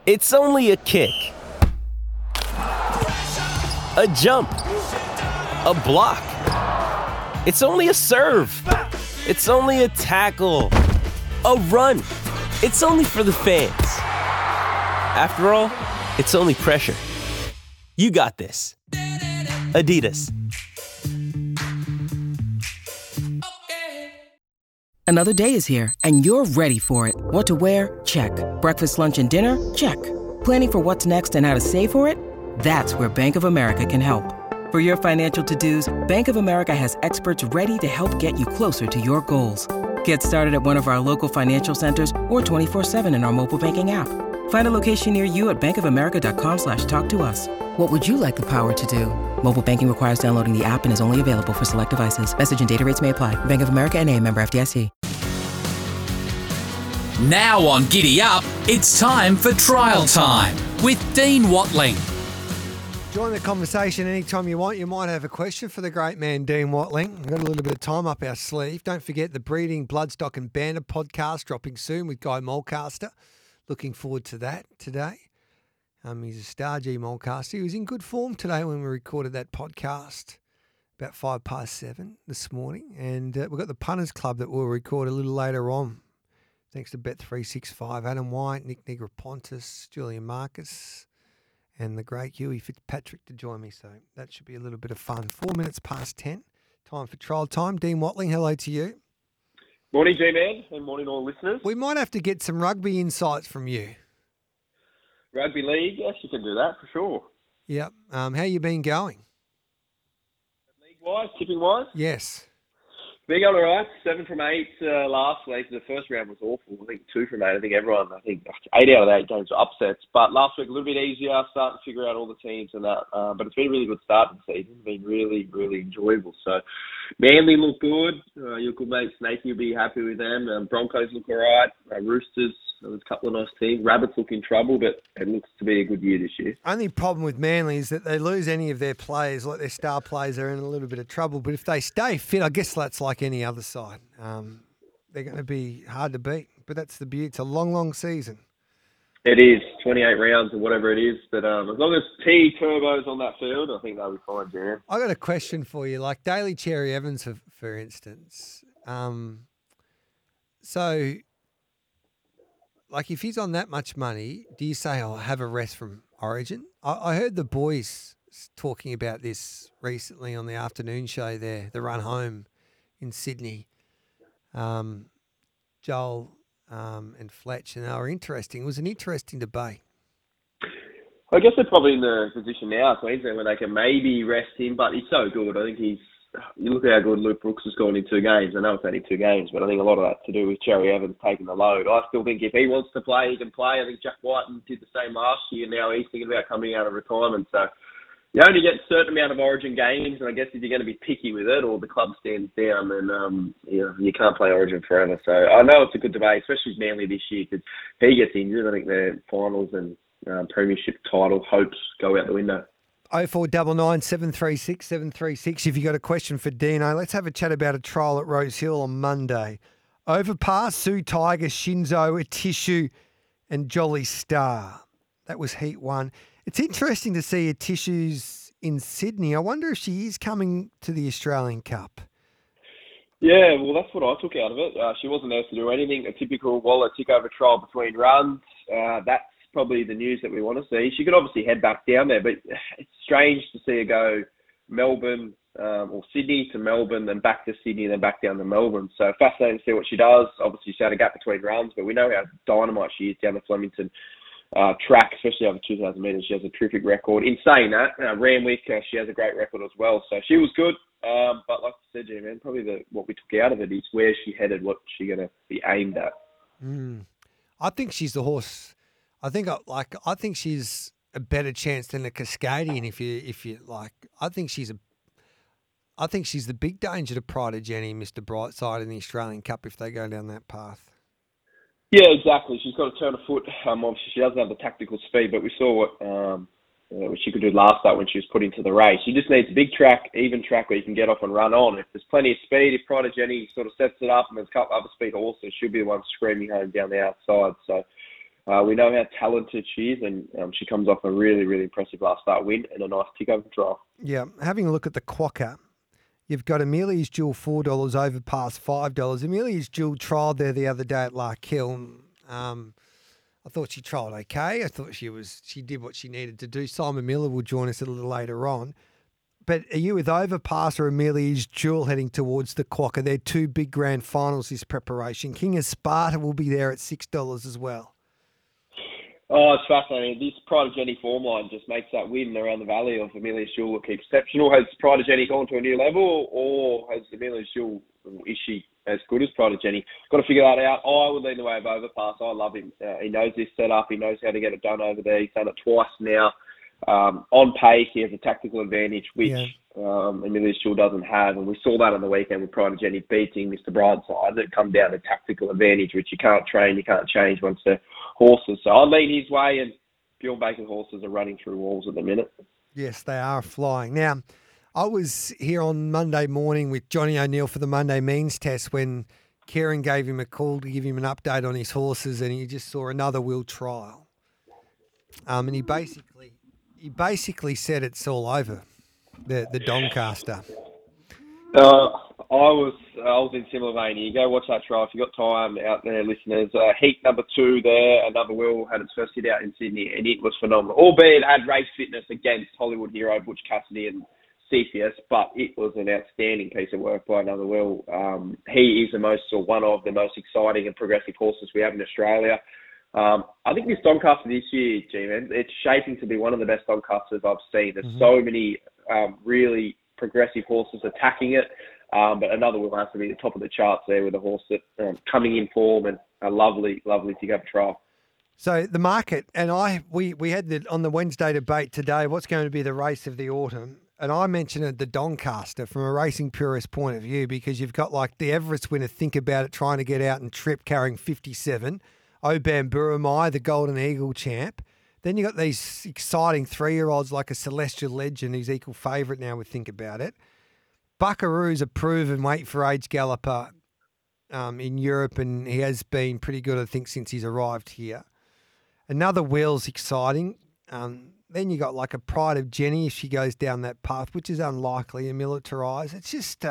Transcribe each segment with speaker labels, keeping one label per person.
Speaker 1: It's only a kick, a jump, a block. It's only a serve. It's only a tackle, a run. It's only for the fans. After all, it's only pressure. You got this. Adidas.
Speaker 2: Another day is here, and you're ready for it. What to wear? Check. Breakfast, lunch, and dinner? Check. Planning for what's next and how to save for it? That's where Bank of America can help. For your financial to-dos, Bank of America has experts ready to help get you closer to your goals. Get started at one of our local financial centers or 24/7 in our mobile banking app. Find a location near you at bankofamerica.com/talktous. What would you like the power to do? Mobile banking requires downloading the app and is only available for select devices. Message and data rates may apply. Bank of America N.A., member FDIC.
Speaker 3: Now on Giddy Up, it's time for Trial Time with Dean Watling.
Speaker 4: Join the conversation anytime you want. You might have a question for the great man, Dean Watling. We've got a little bit of time up our sleeve. Don't forget the Breeding, Bloodstock and Banter podcast dropping soon with Guy Mulcaster. Looking forward to that today. He's a star G Mulcaster. He was in good form today when we recorded that podcast about 7:05 this morning. And we've got the Punters Club that we'll record a little later on. Thanks to Bet365, Adam White, Nick Negropontis, Julian Marcus, and the great Huey Fitzpatrick to join me. So that should be a little bit of fun. 4 minutes past 10. Time for trial time. Dean Watling, hello to you.
Speaker 5: Morning, G-Man, and morning all listeners.
Speaker 4: We might have to get some rugby insights from you.
Speaker 5: Rugby league, yes, you can do that for sure.
Speaker 4: Yep. How you been going?
Speaker 5: League-wise, tipping-wise?
Speaker 4: Yes.
Speaker 5: Been going all right. 7 from 8 last week. The first round was awful. I think 2 from 8. I think 8 out of the 8 games were upsets. But last week a little bit easier, starting to figure out all the teams and that. But it's been a really good start to the season. It's been really, really enjoyable. So Manly look good. Your good mate Snakey, you'll be happy with them. Broncos look all right. Roosters, there's a couple of nice teams. Rabbits look in trouble, but it looks to be a good year this year.
Speaker 4: Only problem with Manly is that they lose any of their players, like their star players, they're in a little bit of trouble. But if they stay fit, I guess that's like any other side. They're going to be hard to beat. But that's the beauty. It's a long, long season. It
Speaker 5: is, 28 rounds or whatever it is. But as long as T Turbo's on that field, I think they'll be fine, Jan.
Speaker 4: I got a question for you. Like Daly Cherry Evans, for instance. So, like, if he's on that much money, do you say, I'll have a rest from Origin? I heard the boys talking about this recently on the afternoon show there, the run home in Sydney. Joel and Fletch, and they were interesting. It was an interesting debate.
Speaker 5: I guess they're probably in the position now, Queensland, where they can maybe rest him, but he's so good. I think you look at how good Luke Brooks has gone in 2 games. I know it's only 2 games, but I think a lot of that's to do with Cherry Evans taking the load. I still think if he wants to play, he can play. I think Jack Whiten did the same last year. Now he's thinking about coming out of retirement. So you only get a certain amount of Origin games, and I guess if you're going to be picky with it or the club stands down, then you can't play Origin forever. So I know it's a good debate, especially with Manly this year, because if he gets injured, I think their finals and premiership title hopes go out the window.
Speaker 4: 0499 736 736 if you got a question for Dino. Let's have a chat about a trial at Rose Hill on Monday. Overpass, Sue Tiger, Shinzo, Atishu and Jolly Star. That was Heat 1. It's interesting to see Atishu's in Sydney. I wonder if she is coming to the Australian Cup.
Speaker 5: Yeah, well, that's what I took out of it. She wasn't asked to do anything. A typical Waller tick-over trial between runs. That's probably the news that we want to see. She could obviously head back down there, but it's strange to see her go Melbourne or Sydney to Melbourne, then back to Sydney, then back down to Melbourne. So fascinating to see what she does. Obviously, she had a gap between runs, but we know how dynamite she is down the Flemington track, especially over 2,000 metres. She has a terrific record. In saying that, Randwick, she has a great record as well. So she was good. But like I said, man, probably what we took out of it is where she headed, what she's going to be aimed at.
Speaker 4: I think she's the horse. I think she's a better chance than a Cascadian. If you like, I think she's the big danger to Pride of Jenny, Mr. Brightside in the Australian Cup if they go down that path.
Speaker 5: Yeah, exactly. She's got to turn a foot. Obviously, she doesn't have the tactical speed, but we saw what she could do last start when she was put into the race. She just needs a big track, even track where you can get off and run on. If there's plenty of speed, if Pride of Jenny sort of sets it up and there's a couple other speed horses, she'll be the one screaming home down the outside. So We know how talented she is, and she comes off a really, really impressive last start win and a nice tick over trial.
Speaker 4: Yeah, having a look at the quokka, you've got Amelia's Jewel $4 over past $5. Amelia's Jewel trialled there the other day at Larkill. I thought she trialled okay. I thought she did what she needed to do. Simon Miller will join us a little later on. But are you with Overpass or Amelia's Jewel heading towards the quokka? They're two big grand finals this preparation. King of Sparta will be there at $6 as well.
Speaker 5: Oh, it's fascinating. This Pride of Jenny form line just makes that win around the valley of Amelia's Jewel look exceptional. Has Pride of Jenny gone to a new level, or has Amelia's Jewel, is she as good as Pride of Jenny? Got to figure that out. I would lean the way of Overpass. I love him. He knows this setup. He knows how to get it done over there. He's done it twice now. On pace, he has a tactical advantage, which Amelia's Jewel doesn't have. And we saw that on the weekend with Pride of Jenny beating Mr. Brightside. It come down to tactical advantage, which you can't train, you can't change once they're horses. So I'll lean his way, and Bjorn Baker's horses are running through walls at the minute.
Speaker 4: Yes, they are flying. Now, I was here on Monday morning with Johnny O'Neill for the Monday Means Test when Kieran gave him a call to give him an update on his horses, and he just saw another Will trial. And he basically said it's all over, the Doncaster.
Speaker 5: I was in similar vein. You go watch that trial if you got time out there, listeners. Heat number 2 there, another Will had its first hit out in Sydney, and it was phenomenal. Albeit it had race fitness against Hollywood hero Butch Cassidy and Cepheus, but it was an outstanding piece of work by another Will. He is one of the most exciting and progressive horses we have in Australia. I think this Doncaster this year, G-Man, it's shaping to be one of the best Doncasters I've seen. There's so many really progressive horses attacking it, but another Will has to be the top of the charts there with a horse that coming in form and a lovely tick-up trial.
Speaker 4: So the market, and we had on the Wednesday debate today, what's going to be the race of the autumn? And I mentioned it, the Doncaster, from a racing purist point of view, because you've got like the Everest winner, Think About It, trying to get out and trip carrying 57. Obam Burumai, the Golden Eagle champ. Then you got these exciting 3-year-olds like a Celestial Legend, who's equal favourite now with Think About It. Buckaroo's a proven weight for age galloper in Europe, and he has been pretty good, I think, since he's arrived here. Another Will's exciting. Then you got like a Pride of Jenny if she goes down that path, which is unlikely and militarised. It's just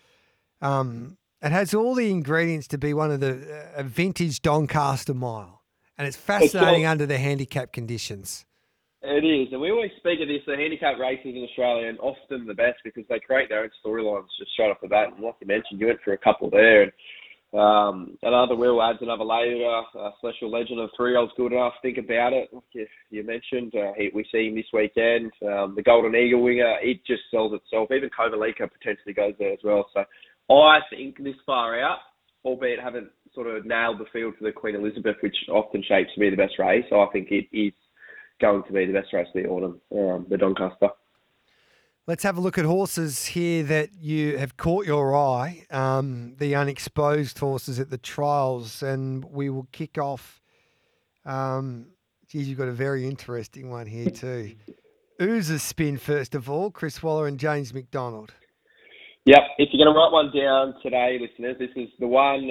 Speaker 4: it has all the ingredients to be one of a vintage Doncaster mile. And it's fascinating under the handicap conditions.
Speaker 5: It is. And we always speak of this, the handicap races in Australia, and often the best because they create their own storylines just straight off the bat. And like you mentioned, you went for a couple there. And another Will adds another layer, Celestial Legend of 3-year-olds good enough. Think About It. Like you mentioned, we see him this weekend. The Golden Eagle winger, it just sells itself. Even Kovalika potentially goes there as well. So I think this far out, albeit haven't sort of nailed the field for the Queen Elizabeth, which often shapes to be the best race, I think it is going to be the best race of the autumn, the Doncaster.
Speaker 4: Let's have a look at horses here that you have caught your eye, the unexposed horses at the trials, and we will kick off. You've got a very interesting one here too. Ooza Spin, first of all, Chris Waller and James McDonald.
Speaker 5: Yep, if you're going to write one down today, listeners, this is the one,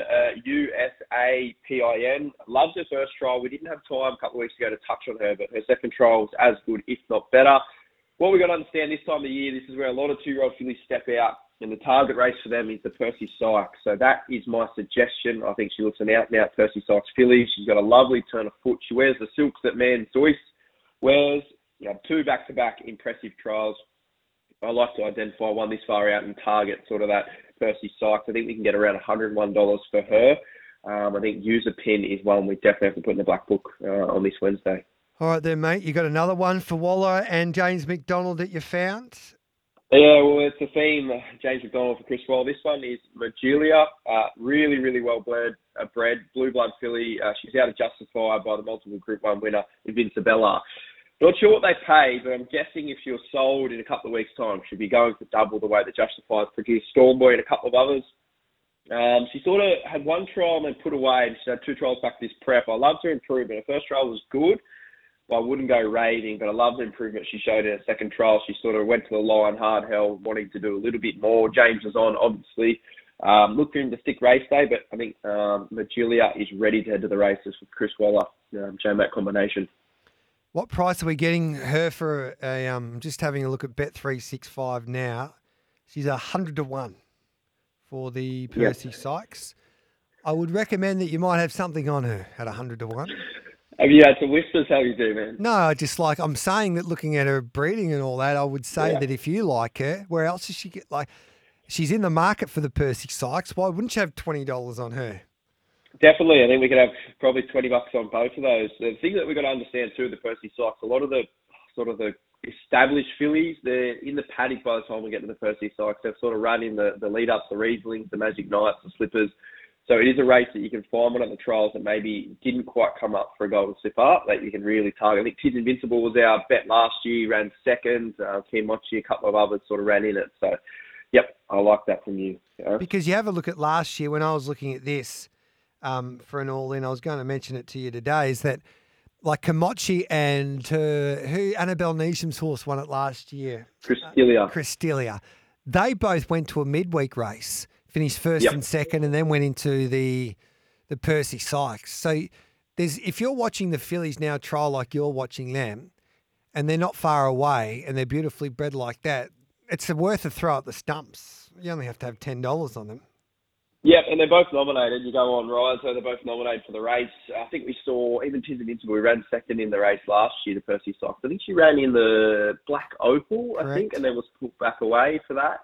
Speaker 5: USAPIN. Loves her first trial. We didn't have time a couple of weeks ago to touch on her, but her second trial was as good, if not better. What we've got to understand this time of year, this is where a lot of 2-year-old fillies step out, and the target race for them is the Percy Sykes. So that is my suggestion. I think she looks an out-and-out Percy Sykes filly. She's got a lovely turn of foot. She wears the silks that Man Joyce wears. 2 back-to-back impressive trials. I like to identify one this far out and target sort of that Percy Sykes. I think we can get around $101 for her. I think User Pin is one we definitely have to put in the black book on this Wednesday.
Speaker 4: All right then, mate. You got another one for Waller and James McDonald that you found?
Speaker 5: Yeah, well, it's a theme, James McDonald for Chris Waller. This one is Majulia, really, really well bred, blue blood filly. She's out of Justified by the multiple Group 1 winner, Invincibella. Not sure what they paid, but I'm guessing if she was sold in a couple of weeks' time, she'd be going for double the way that Justified's produced Stormboy and a couple of others. She sort of had one trial and then put away, and she had 2 trials back this prep. I loved her improvement. Her first trial was good. I wouldn't go raving, but I love the improvement she showed in her second trial. She sort of went to the line hard held, wanting to do a little bit more. James was on, obviously. Look for him to stick race day, but I think Majulia is ready to head to the races with Chris Waller, J-Mac combination.
Speaker 4: What price are we getting her for just having a look at Bet365 now. She's 100 to 1 for the Percy Sykes. I would recommend that you might have something on her at 100 to 1.
Speaker 5: Have you had some whispers? How you do, man?
Speaker 4: No, I'm saying that looking at her breeding and all that, I would say that if you like her, where else does she get, she's in the market for the Percy Sykes. Why wouldn't you have $20 on her?
Speaker 5: Definitely. I think we could have probably $20 on both of those. The thing that we've got to understand too, the Percy Sykes, a lot of the sort of the established fillies, they're in the paddock by the time we get to the Percy Sykes. They've sort of run in the lead-ups, the Rieslings, the Magic Knights, the Slippers. So it is a race that you can find one at the trials that maybe didn't quite come up for a Golden Slipper that you can really target. I think Tiz Invincible was our bet last year, ran second. Kim Mochi, a couple of others sort of ran in it. So, yep, I like that from you.
Speaker 4: Because you have a look at last year when I was looking at this for an all-in, I was going to mention it to you today, is that like Komochi and who Annabelle Neesham's horse won it last year? Christelia. They both went to a midweek race. Finished first and second, and then went into the Percy Sykes. So if you're watching the fillies now trial like you're watching them, and they're not far away, and they're beautifully bred like that, it's worth a throw at the stumps. You only have to have $10 on them.
Speaker 5: Yep, and they're both nominated. You go on, right? So they're both nominated for the race. I think we saw even Tiz Invincible. We ran second in the race last year, the Percy Sykes. I think she ran in the Black Opal, I think, and then was put back away for that.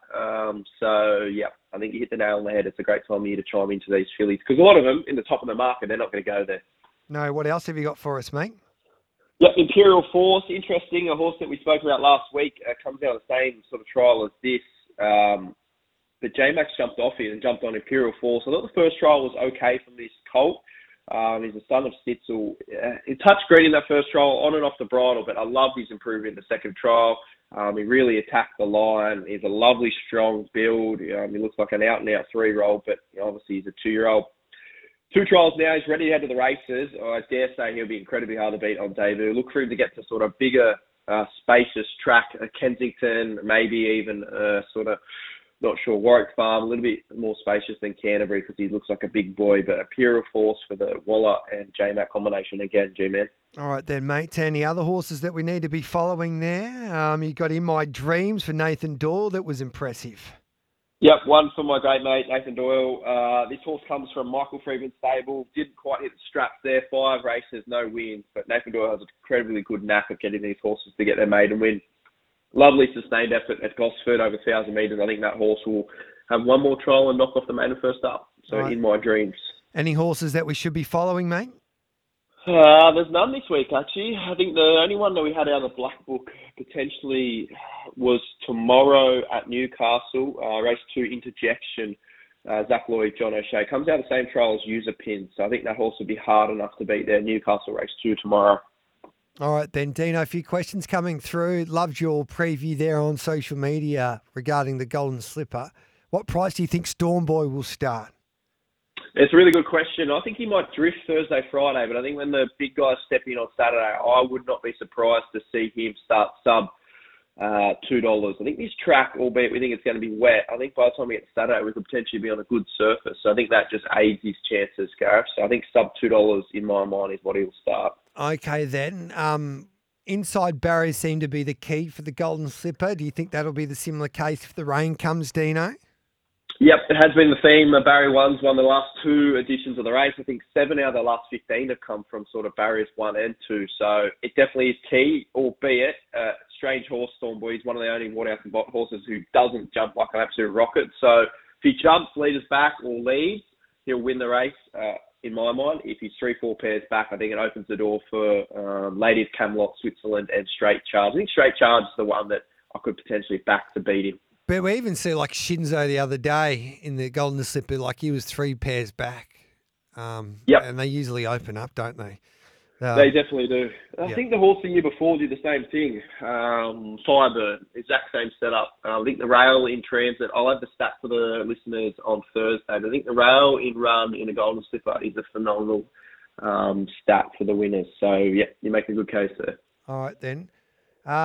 Speaker 5: I think you hit the nail on the head. It's a great time of year to chime into these fillies because a lot of them in the top of the market, they're not going to go there.
Speaker 4: No, what else have you got for us, mate?
Speaker 5: Yep, Imperial Force, interesting. A horse that we spoke about last week comes out of the same sort of trial as this. But J-Max jumped off it and jumped on Imperial Force. I thought the first trial was okay from this colt. He's a son of Stitzel. He touched green in that first trial, on and off the bridle, but I love his improvement in the second trial. He really attacked the line. He's a lovely, strong build. He looks like an out-and-out 3-year-old, but obviously he's a 2-year-old. 2 trials now. He's ready to head to the races. I dare say he'll be incredibly hard to beat on debut. Look for him to get to sort of bigger, spacious track, Kensington, maybe even sort of, not sure, Warwick Farm, a little bit more spacious than Canterbury because he looks like a big boy, but Imperial Force for the Waller and J-Mac combination again, G-Man.
Speaker 4: All right then, mate. Any other horses that we need to be following there? You got In My Dreams for Nathan Doyle. That was impressive.
Speaker 5: Yep, one for my great mate, Nathan Doyle. This horse comes from Michael Freeman's stable. Didn't quite hit the straps there. 5 races, no wins. But Nathan Doyle has an incredibly good knack of getting these horses to get their maiden win. Lovely sustained effort at Gosford over 1,000 metres. I think that horse will have one more trial and knock off the maiden first up. So right. In My Dreams.
Speaker 4: Any horses that we should be following, mate?
Speaker 5: There's none this week, actually. I think the only one that we had out of the Black Book potentially was tomorrow at Newcastle, race 2 Interjection. Zach Lloyd, John O'Shea. Comes out the same trial as User Pin. So I think that horse would be hard enough to beat there. Newcastle race 2 tomorrow.
Speaker 4: All right then, Dino, a few questions coming through. Loved your preview there on social media regarding the Golden Slipper. What price do you think Storm Boy will start?
Speaker 5: It's a really good question. I think he might drift Thursday, Friday, but I think when the big guys step in on Saturday, I would not be surprised to see him start sub $2. I think this track, albeit we think it's going to be wet, I think by the time we get to Saturday, we could potentially be on a good surface. So I think that just aids his chances, Gareth. So I think sub $2 in my mind is what he'll start. Okay, then.
Speaker 4: Inside barriers seem to be the key for the Golden Slipper. Do you think that'll be the similar case if the rain comes, Dino?
Speaker 5: Yep, it has been the theme. Barrier 1's won the last 2 editions of the race. I think 7 out of the last 15 have come from sort of barriers 1 and 2. So it definitely is key, albeit strange horse, Storm Boy. He's one of the only Waterhouse and Bott horses who doesn't jump like an absolute rocket. So if he jumps, leaders back or leads, he'll win the race. In my mind, if he's 3-4 pairs back, I think it opens the door for Lady of Camelot, Switzerland, and Straight Charge. I think Straight Charge is the one that I could potentially back to beat him.
Speaker 4: But we even see like Shinzo the other day in the Golden Slipper, like he was 3 pairs back.
Speaker 5: Yep.
Speaker 4: And they usually open up, don't they?
Speaker 5: They definitely do. I think the horse the year before did the same thing. Firebird, exact same setup. I think the rail in transit, I'll have the stat for the listeners on Thursday, but I think the rail in run in a Golden Slipper is a phenomenal stat for the winners. So, yeah, you make a good case there.
Speaker 4: All right, then.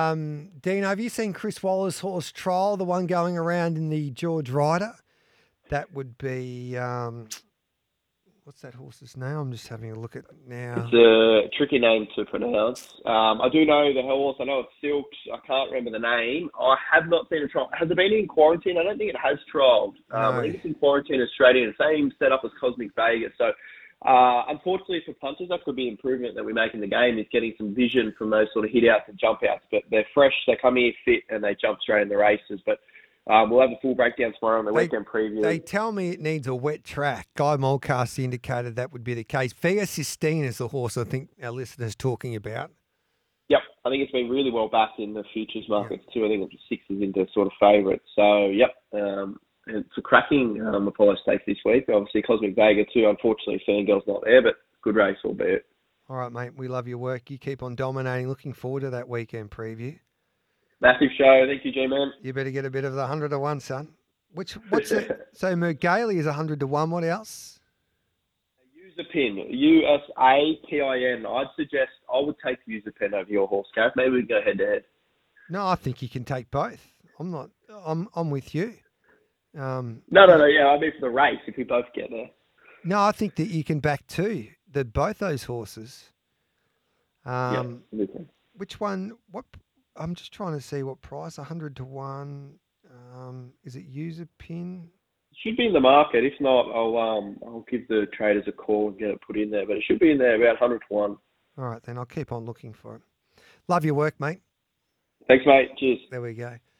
Speaker 4: Dino, have you seen Chris Waller's horse Trial, the one going around in the George Ryder? That would be, what's that horse's name? I'm just having a look at it now.
Speaker 5: It's a tricky name to pronounce. I do know the horse. I know it's Silks. I can't remember the name. I have not seen a trial. Has it been in quarantine? I don't think it has trialled.
Speaker 4: No.
Speaker 5: I think it's in quarantine in Australia. Same setup as Cosmic Vegas. So, unfortunately for punters, that could be an improvement that we make in the game, is getting some vision from those sort of hit outs and jump outs. But they're fresh. They come here fit and they jump straight in the races. But we'll have a full breakdown tomorrow on the weekend preview.
Speaker 4: They tell me it needs a wet track. Guy Mulcast indicated that would be the case. Via Sistine is the horse I think our listeners talking about.
Speaker 5: Yep, I think it's been really well backed in the futures markets too. I think it's 6 is into sort of favourites. So, yep, it's a cracking Apollo Stakes this week. Obviously, Cosmic Vega too. Unfortunately, Fangirl's not there, but good race albeit. All
Speaker 4: right, mate. We love your work. You keep on dominating. Looking forward to that weekend preview.
Speaker 5: Massive show. Thank you, G-Man.
Speaker 4: You better get a bit of the 100 to 1, son. What's it? So Mergaley is 100 to 1. What else?
Speaker 5: User Pin. USAPIN. I'd suggest I would take User Pin over your horse, Gareth. Maybe we can go head to head.
Speaker 4: No, I think you can take both. I'm with you.
Speaker 5: No. Yeah, I mean for the race, if we both get there.
Speaker 4: No, I think that you can back two. Both those horses. Which one? What? I'm just trying to see what price. 100 to 1. Is it User Pin?
Speaker 5: It should be in the market. If not, I'll give the traders a call and get it put in there. But it should be in there about 100 to 1.
Speaker 4: All right, then I'll keep on looking for it. Love your work, mate.
Speaker 5: Thanks, mate. Cheers.
Speaker 4: There we go.